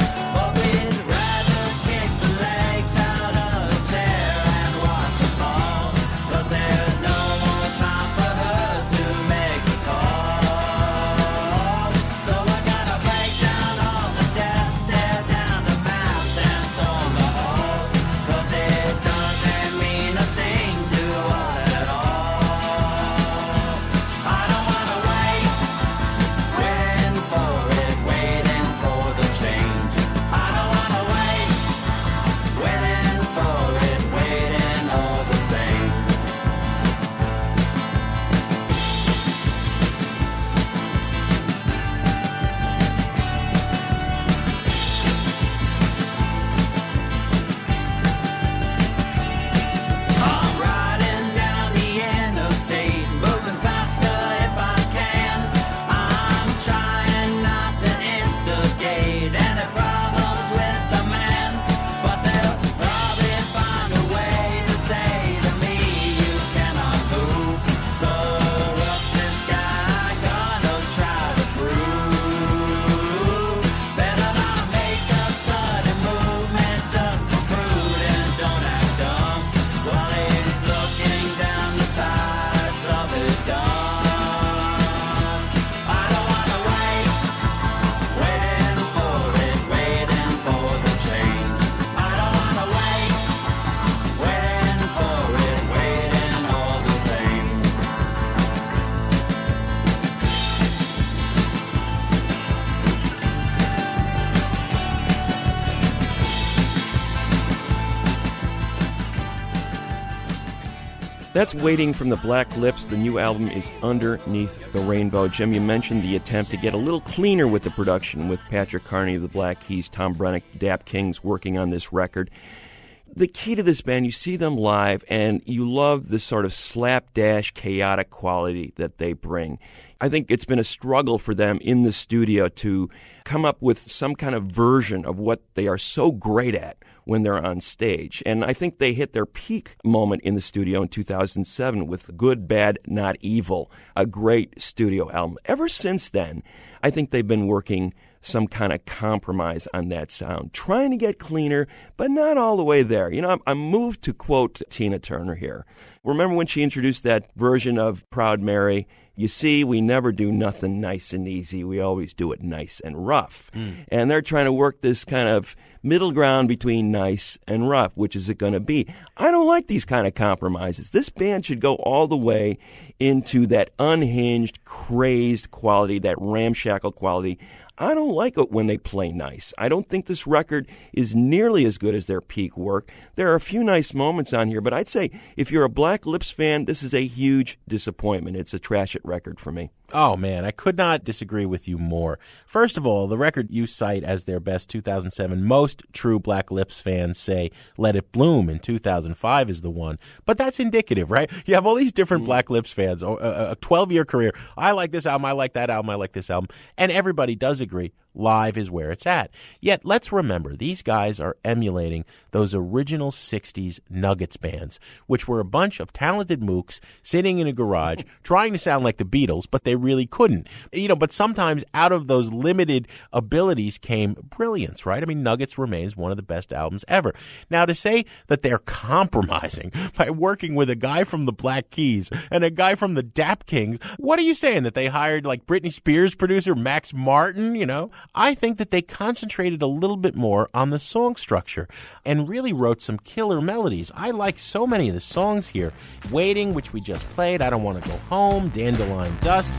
That's Waiting from the Black Lips. The new album is Underneath the Rainbow. Jim, you mentioned the attempt to get a little cleaner with the production with Patrick Carney of the Black Keys, Tom Brennick, Dap Kings working on this record. The key to this band, you see them live, and you love the sort of slapdash, chaotic quality that they bring. I think it's been a struggle for them in the studio to come up with some kind of version of what they are so great at when they're on stage. And I think they hit their peak moment in the studio in two thousand seven with Good, Bad, Not Evil, a great studio album. Ever since then, I think they've been working some kind of compromise on that sound, trying to get cleaner, but not all the way there. You know, I'm, I'm moved to quote Tina Turner here. Remember when she introduced that version of Proud Mary? You see, we never do nothing nice and easy. We always do it nice and rough. Mm. And they're trying to work this kind of middle ground between nice and rough. Which is it going to be? I don't like these kind of compromises. This band should go all the way into that unhinged, crazed quality, that ramshackle quality. I don't like it when they play nice. I don't think this record is nearly as good as their peak work. There are a few nice moments on here, but I'd say if you're a Black Lips fan, this is a huge disappointment. It's a trash it record for me. Oh, man, I could not disagree with you more. First of all, the record you cite as their best two thousand seven, most true Black Lips fans say Let It Bloom in two thousand five is the one. But that's indicative, right? You have all these different mm. Black Lips fans, a twelve-year career. I like this album, I like that album, I like this album. And everybody does agree. Live is where it's at. Yet, let's remember, these guys are emulating those original sixties Nuggets bands, which were a bunch of talented mooks sitting in a garage trying to sound like the Beatles, but they really couldn't. You know, but sometimes out of those limited abilities came brilliance, right? I mean, Nuggets remains one of the best albums ever. Now, to say that they're compromising by working with a guy from the Black Keys and a guy from the Dap Kings, what are you saying? That they hired, like, Britney Spears producer Max Martin, you know? I think that they concentrated a little bit more on the song structure and really wrote some killer melodies. I like so many of the songs here. Waiting, which we just played, I Don't Want to Go Home, Dandelion Dust.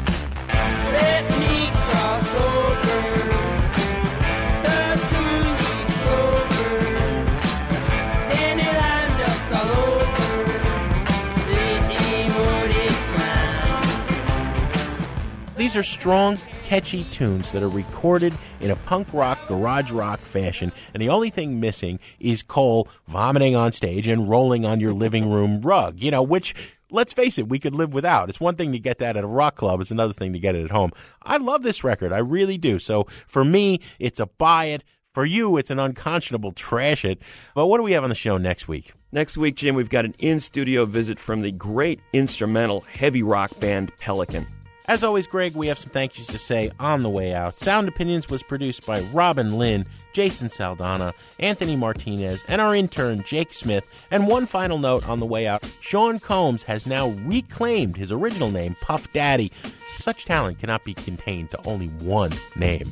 Let me cross over the two-leaf clover, dandelion dust all over the devoted ground. These are strong, catchy tunes that are recorded in a punk rock, garage rock fashion, and the only thing missing is Cole vomiting on stage and rolling on your living room rug, you know, which, let's face it, we could live without. It's one thing to get that at a rock club. It's another thing to get it at home. I love this record. I really do. So for me, it's a buy it. For you, it's an unconscionable trash it. But what do we have on the show next week? Next week, Jim, we've got an in-studio visit from the great instrumental heavy rock band Pelican. As always, Greg, we have some thank yous to say on the way out. Sound Opinions was produced by Robin Lynn, Jason Saldana, Anthony Martinez, and our intern, Jake Smith. And one final note on the way out, Sean Combs has now reclaimed his original name, Puff Daddy. Such talent cannot be contained to only one name.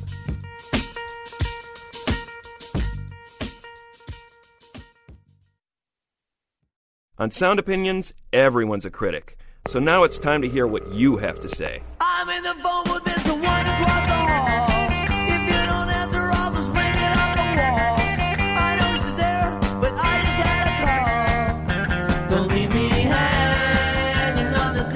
On Sound Opinions, everyone's a critic. So now it's time to hear what you have to say. I'm in the phone with this one across the hall. If you don't answer, I'll just ring it off the wall. I know she's there, but I just had a call. Don't leave me hanging on the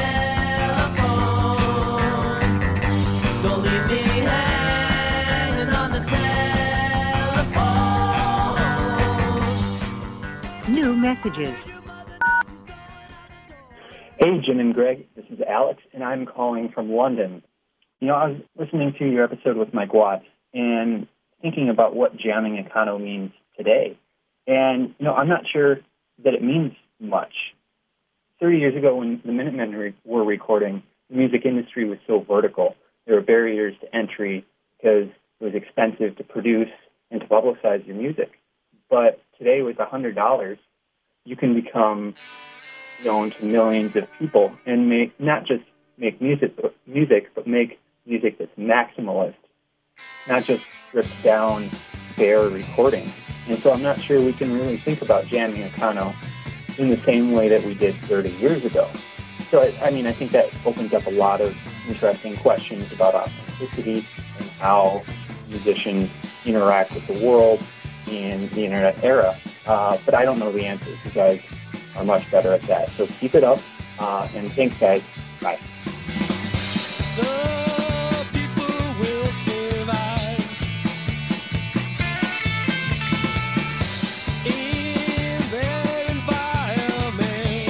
telephone. Don't leave me hanging on the telephone. New messages. Hey, Jim and Greg, this is Alex, and I'm calling from London. You know, I was listening to your episode with Mike Watts and thinking about what jamming econo means today. And, you know, I'm not sure that it means much. thirty years ago when the Minutemen re- were recording, the music industry was so vertical. There were barriers to entry because it was expensive to produce and to publicize your music. But today with one hundred dollars, you can become known to millions of people and make not just make music, but music, but make music that's maximalist, not just stripped down, bare recording. And so I'm not sure we can really think about jamming econo in the same way that we did thirty years ago. So I, I mean, I think that opens up a lot of interesting questions about authenticity and how musicians interact with the world in the internet era. Uh, but I don't know the answers because are much better at that. So keep it up, uh, and thanks, guys. Bye. The people will survive in their environment.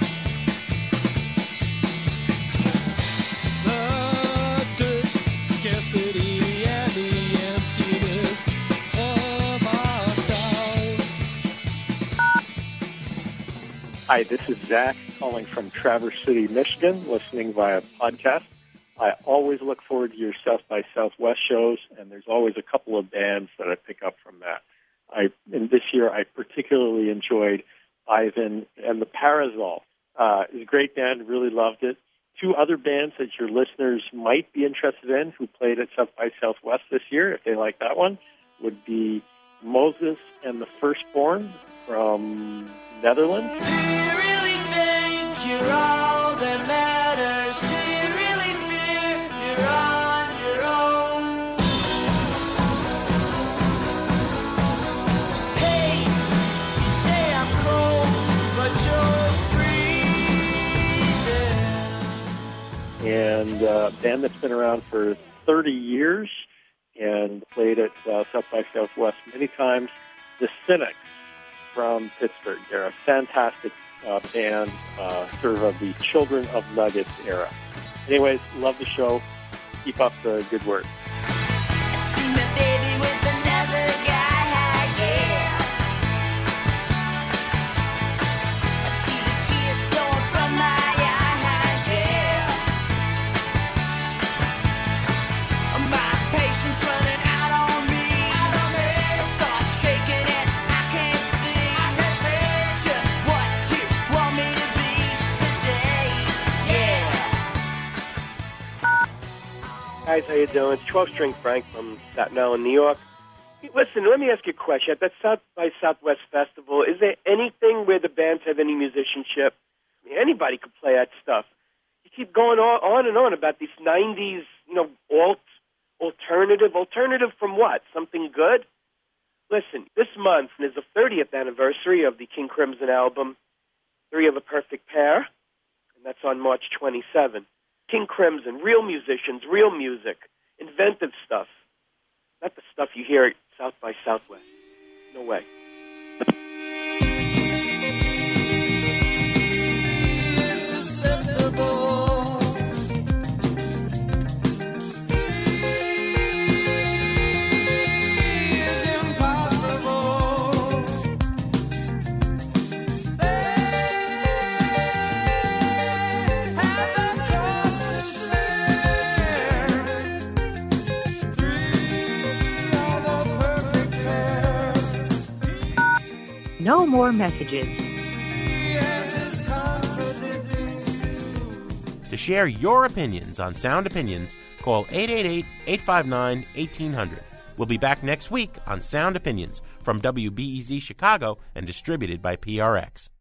The dirt, scarcity, and the emptiness of our sound. Hi, this is Zach calling from Traverse City, Michigan, listening via podcast. I always look forward to your South by Southwest shows, and there's always a couple of bands that I pick up from that. I, and this year, I particularly enjoyed Ivan and the Parasol. Uh, it's a great band, really loved it. Two other bands that your listeners might be interested in who played at South by Southwest this year, if they like that one, would be Moses and the Firstborn from Netherlands. Do you really think you're all that matters? Do you really fear you're on your own? Hey, you say I'm cold, but you're freezing. And uh, a band that's been around for thirty years and played at uh, South by Southwest many times, The Cynics from Pittsburgh. They're a fantastic uh, band, uh, sort of of the Children of Nuggets era. Anyways, love the show. Keep up the good work. See my baby with another guy, yeah. I see the tears flowing from my eyes, yeah. My patience running out on me. I start shaking and I can't see just what you want me to be today, yeah. Guys, how you doing? It's twelve-string Frank from Staten Island, New York. Hey, listen, let me ask you a question. At that South by Southwest Festival, is there anything where the bands have any musicianship? I mean, anybody could play that stuff. You keep going on, on and on about these nineties, you know, alt, alternative. Alternative from what? Something good? Listen, this month is the thirtieth anniversary of the King Crimson album, Three of a Perfect Pair, and that's on March twenty-seventh. King Crimson, real musicians, real music, inventive stuff. Not the stuff you hear at South by Southwest. No way. No more messages. To share your opinions on Sound Opinions, call eight eight eight, eight five nine, one eight hundred. We'll be back next week on Sound Opinions from W B E Z Chicago and distributed by P R X.